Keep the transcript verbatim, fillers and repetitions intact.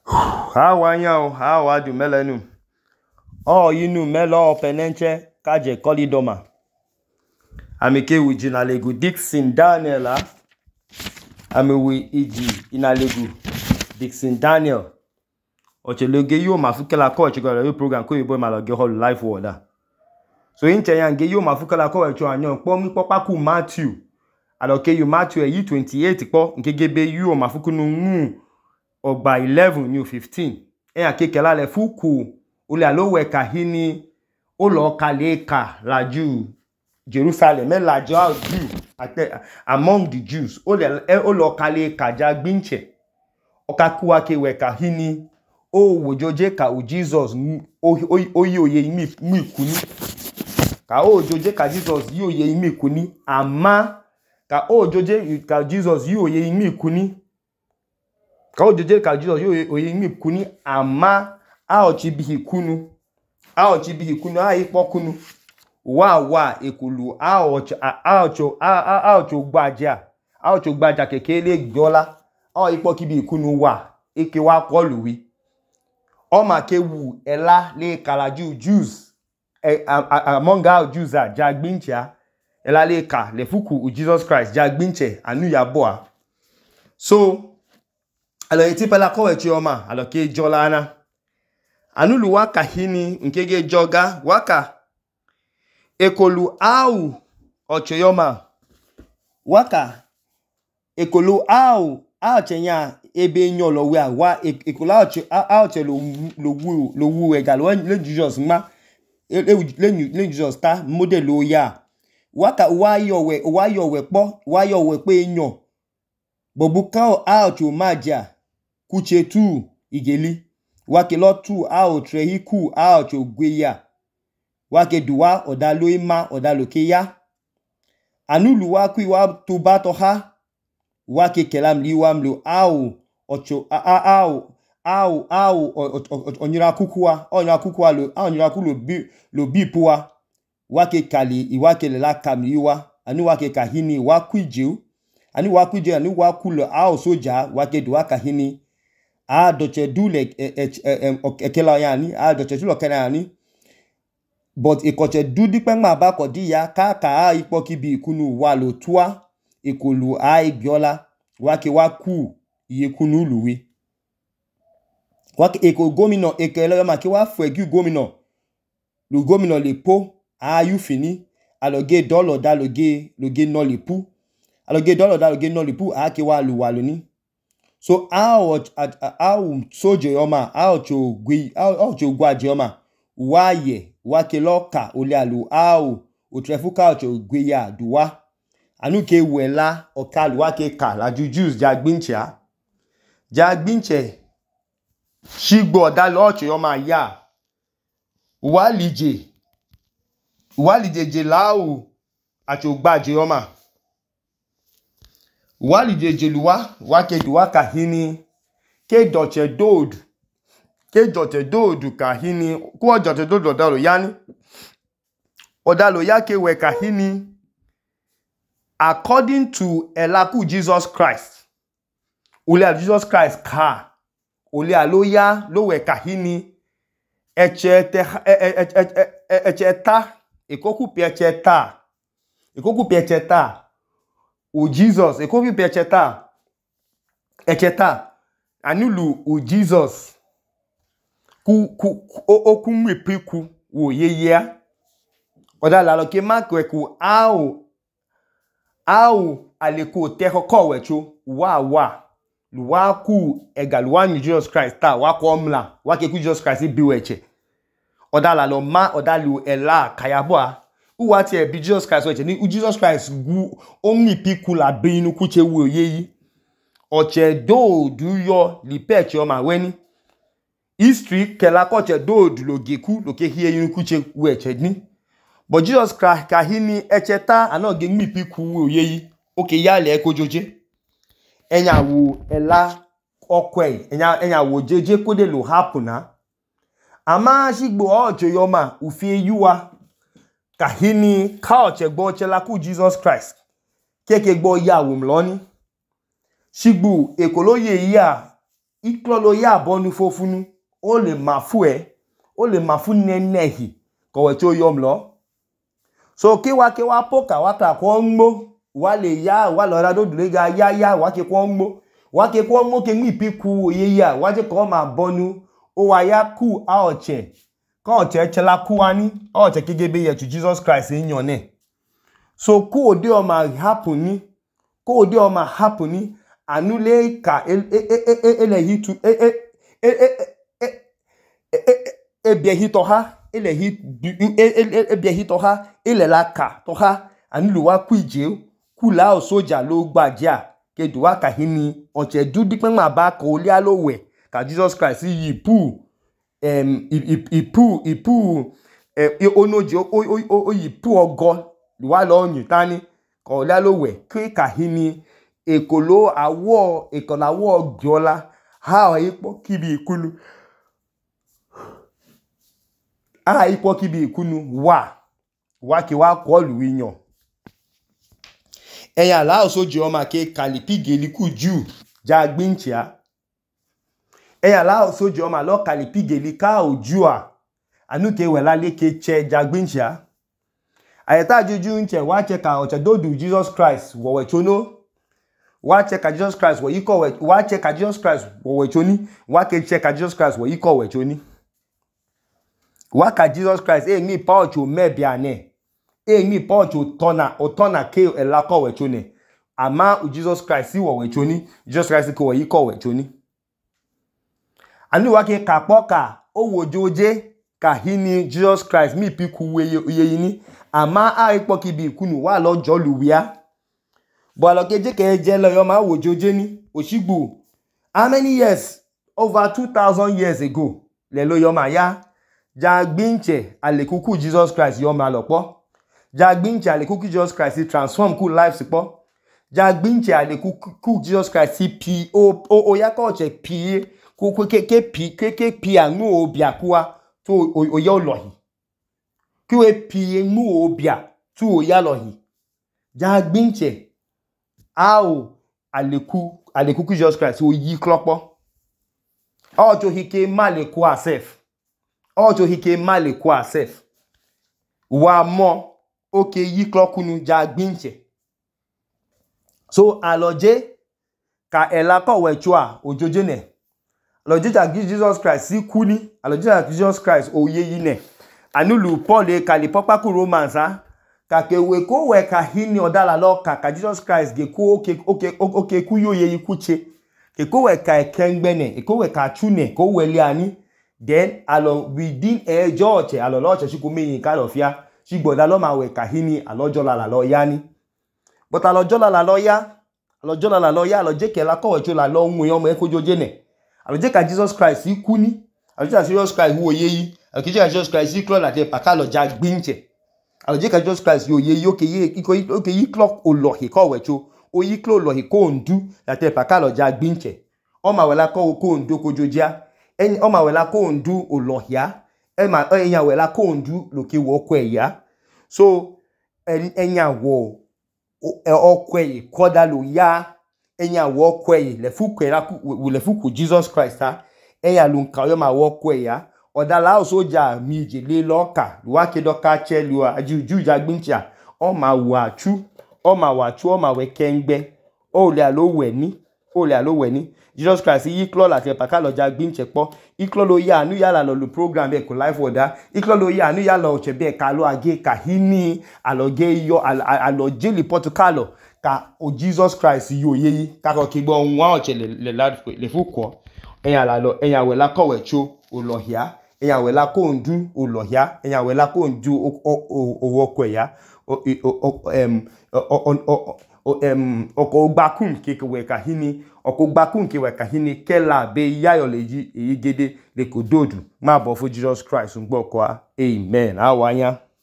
How are you? How are you, Melanu? Oh, you know, Melo Penenche, Kaje Kolidoma. Amike with Jinalegu Dixon Daniela. Ame with Iji Inalegu Dixon Daniel. Ocheloge yo mafukela ko chigala yo program ko ibo maloge hall life water. So in Chenya ge yo mafukela ko echo anyon po mi popa ku Matthew. Aloke you Matthew e twenty-eight po nkegebe yo mafukunu mu ogba eleven new fifteen. E akekela le fuku ule alowe kahini olo kaleka laju Jerusalem me laju Jew among the Jews ole olo kaleka jagbinche okakuwa ke we kahini o wojoje ka o Jesus oyi oye imi mi kuni ka o joje ka Jesus yi oye imi kuni ama ka o joje ka Jesus yi oye imi kuni ka o joje ka Jesus yi oye imi kuni ama a o chi bihi kunu a o chi bihi kunu a ipo kunu wa wa ekulu a o a o cho a a o cho gbaja a o cho gbaja kekele gbola a o ipo ki bihi kunu wa eke wa koluwi Oma kewu ela le kalaju Jews eh, among our Jews are jagbincha ela le ka le fuku u Jesus Christ jagbinche anu ya boa. So alo eti pela ko echi oma alo ke jolana anu lu waka hini nkege joga waka ekolu au ochoyoma waka ekolu au a chenya ebe nyo lo we wa ekola a che lo lo wu lo wu e galo le Jesus ma le le Jesus ta model o ya waka wa yo we wa yo we po wa yo we pe nyo bobuka a cho maja kuche tu igeli wake lo tu a o trehiku a cho gweya wake duwa odalo ima odalo ke ya anulu wa ku wa to bato ha wake kelam liwam lo au ocho au au au onyira kukua onyira kukua lo onyira ku lo bi lo bipua wake kali iwake le la kamliwa anu wake kahini wakwiju ani wakwiju ani wakulo au soja wake do kahini a doche dule ekela yani a doche dule kana yani but ekoche dudi pe ma ba ko diya ka ka ipo kibi ikunu wa lo tua ekolu ai biola wake waku iye kunu luwe wake eko gomino ekele ma ki wa fuegu gomino lo gomino le po ayu fini aloge dolo da loge loge no le pu aloge dolo da loge no le pu a ki wa lu wa loni so how how soje yoma how cho gwi how cho gwaje yoma waye wake loka ole alu how o trefuka cho gwi ya duwa anu ke wela okalu wake ka la jujus jagbincha jagbinche shigbo da lo cho yoma ya walije walije je lawo acho gbaje yoma walije je luwa wake duwa kahini ke doche dod ke doche dod kahini ku doche dod odalo yani odalo yake we kahini according to elaku Jesus Christ ule Jesus Christ ka ule aloya lo we kahini echete echeta ekoku piecheta ekoku piecheta o Jesus ekoku piecheta echeta anulu o Jesus ku ku oku mwepiku wo yeyea odala lo ke makweku au au aleko tehoko wecho wa wa luwa ku egaluwa ni Jesus Christ ta wa ko mla wa ke ku Jesus Christ bi weche odala lo ma odalu ela kayabwa uwa ti e bi Jesus Christ weche ni Jesus Christ gu omni piku la beinu kuche wo yeyi oche do du yo li peche o ma weni history kela ko che do du lo geku lo ke hie yin kuche weche ni but Jesus Christ kahini echeta anoge mi piku wo yeyi oke ya le ko joje enya wo ela okwe enya enya wo jeje ko de lo hapuna ama shigbo ojo yoma ufie yuwa kahini ka oche gbo oche la ku Jesus Christ keke gbo ya wo mloni shigbo ekoloye ya iklolo ya bonu fofunu o le mafu e o le mafu nenehi kowe cho yom lo so ki wa ki wa poka wa ka ko nmo wa le ya wa lo ra do dule ga ya ya wa ki ko nmo wa ki ko nmo ke mi piku ye ya wa je ko ma bonu o wa ya ku a oche ko oche chela ku ani oche kigebe ye to Jesus Christ yan ne so ku ode o ma happen ni ku ode o ma happen ni anule ka ele hitu e e e e e bia hito ha ele hit e bia hito ha ele la ka to ha anulu wa ku ije ku la o soja lo gbaja ke duwa ka hini oche dudi pe ma ba ko le alowe ka Jesus Christ yi pu em ipu ipu e onoji o o yi pu ogo wa lo yin tani ko le alowe ke ka hini ekolo awo ekolawo gbiola ha ipo kibi ikunu ha ipo kibi ikunu wa wa ki wa kọlu iyan eya la osoji o ma ke kalipigeli ku ju ja gbinchia eya la osoji o ma lo kalipigeli ka ojua anuke wela leke che ja gbinchia ayeta juju nche wa che ka oche dodu Jesus Christ wo we chono wa check Jesus Christ wo yiko we wa check Jesus Christ wo we choni wa ke check Jesus Christ wo yiko we choni wa ka Jesus Christ e ni pa ocho mebia ne e ni pa ocho tona o tona ke e la ko we choni ama u Jesus Christ wo we choni Jesus Christ ko we yiko we choni ani wa ke ka poka o wojoje ka hini Jesus Christ mi piku we ye ni ama a ipo ki bi kunu wa lo joluwia but alokeje ke je lo yo ma wojoje ni osigbo how many years over two thousand years ago le lo yo ma ya jagbinche alekuku Jesus Christ yo ma lopo jagbinche alekuku Jesus Christ transform ku life sipo jagbinche alekuku Jesus Christ p o o ya ko che p ku ku ke ke p ke ke p anu obia kuwa to o yo lohi ki we p enu obia to o ya lohi jagbinche Ao aleku alekuku Jesus Christ o yi klopo ojo hike maleku asef ojo hike maleku asef wa mo oke yi klokunu ja gbinche so aloje ka elako wechua ojoje ne aloje ja Jesus Christ si kuni aloje ja Jesus Christ o ye yi ne anulu Paul e kalipopa ku Romans ha ka ke we ko we ka hini odala lo ka ka Jesus Christ ge ko oke oke oke ku yo ye ikuche ke ko we ka kengbe ne ko we ka chune ko we le ani then alo within a george alo lo che siku meyin ka lo fia si gboda lo ma we ka hini alojo la lo ya ni but alojo la lo ya alojo la lo ya aloje ke la ko we chu la lo nwu yo mo e ko joje ne aloje ka Jesus Christ ikuni aloje ka Jesus Christ wo ye yi aloje ka Jesus Christ iklo la te paka lo ja gbinche aloje ka Jesus Christ yo ye yo ke ye iko oke yi clock olohi ko wecho o yi clo olohi ko ndu la te paka lo ja gbinche o ma wela ko ko ndu ko jojia en o ma wela ko ndu olohia e ma enya wela ko ndu lo ke wo ko eya so enya wo okwe koda lo ya enya wo kwe le fuku la ku le fuku Jesus Christ ha enya lu nka yo ma wo kwe ya odala osoja mi jele loka wa ke doka chelu ajuju jagbincha o ma wachu o ma wachu o ma we kengbe o le alowe ni o le alowe ni Jesus Christ yi klo la te paka lo jagbinche po iklo lo ya anu ya la lo program be ko life order iklo lo ya anu ya lo che be ka lo age ka hini aloge yo aloje li portugal ka o Jesus Christ yo yeyi ka ko ki gbo nwa o che le le le fuku eyan la lo eyan we la ko we cho olohia eyan we la ko ndu olohia eyan we la ko ndu owo ko ya em em oko gbakun ke we ka hini oko gbakun ke we ka hini kela be yayo leji eyigede le kododu ma bo fun Jesus Christ ngbo ko amen awanya.